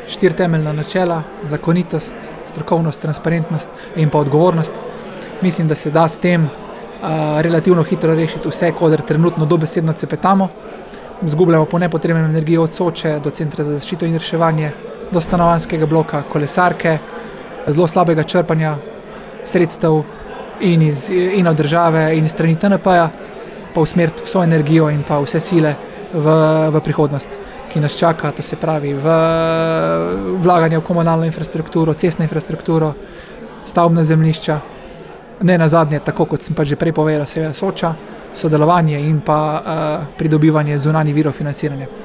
4 temeljna načela: zakonitost, strokovnost, transparentnost in pa odgovornost. Mislim, da se da s tem relativno hitro rešiti vse, koder trenutno dobesedno cepetamo. Zgubljamo po nepotrebnem energijo od Soče do Centra za zaščito in reševanje, do stanovanjskega bloka, kolesarke, zelo slabega črpanja sredstev in od države in strani TNP-ja, pa usmeriti vso energijo in pa vse sile v prihodnost, ki nas čaka, to se pravi v vlaganje v komunalno infrastrukturo, cestno infrastrukturo, stavbna zemljišča, ne nazadnje, tako kot sem pa že prej povedal, seveda Soča, sodelovanje in pa pridobivanje zunanjih virov financiranja.